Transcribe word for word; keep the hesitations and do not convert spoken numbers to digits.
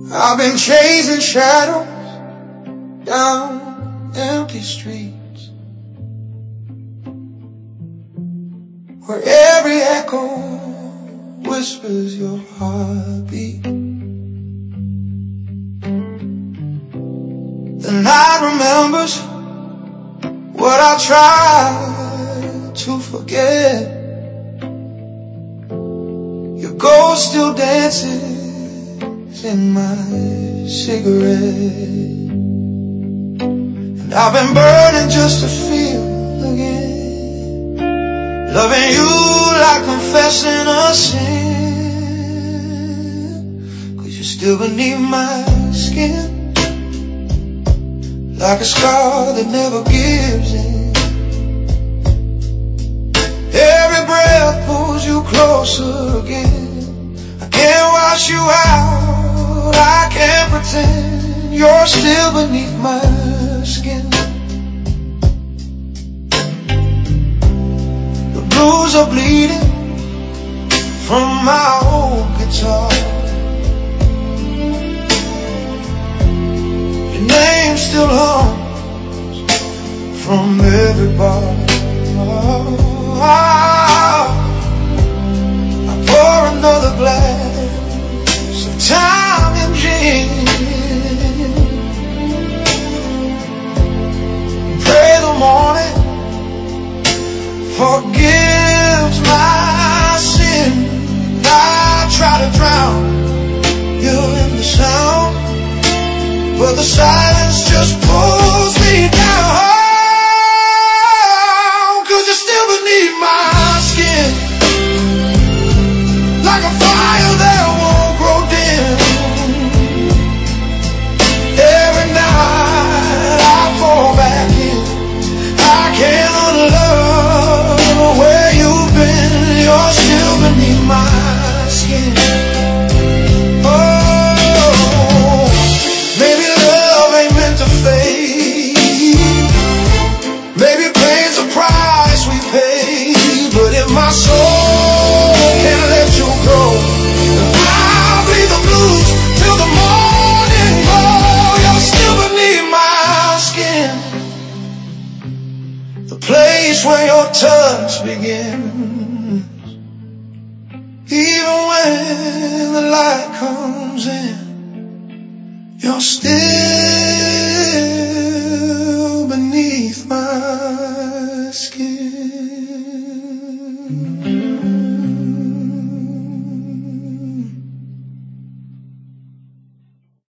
I've been chasing shadows down empty streets, where every echo whispers your heartbeat. The night remembers what I tried to forget. Your ghost still dances in my cigarette, and I've been burning just to feel again, loving you like confessing a sin. Cause you're still beneath my skin, like a scar that never gives in. Every breath pulls you closer again. I can't wash you out, I can't pretend you're still beneath my skin. The blues are bleeding from my old guitar. Your name still haunts from every bar. I pour another glass of time and gin, pray the morning forgives my sin. I try to drown you in the sound, but the silence just pulls me down. Cause you're still beneath my skin, like a fire that won't grow dim. Every night I fall back in, I can't unlearn where you've been. You're still beneath my skin. Oh, maybe love ain't meant to fade, maybe pain's a price we pay. But if my soul can't let you go, then I'll bleed the blues till the morning glow. You're still beneath my skin, the place where your touch begins. Even when the light comes in, you're still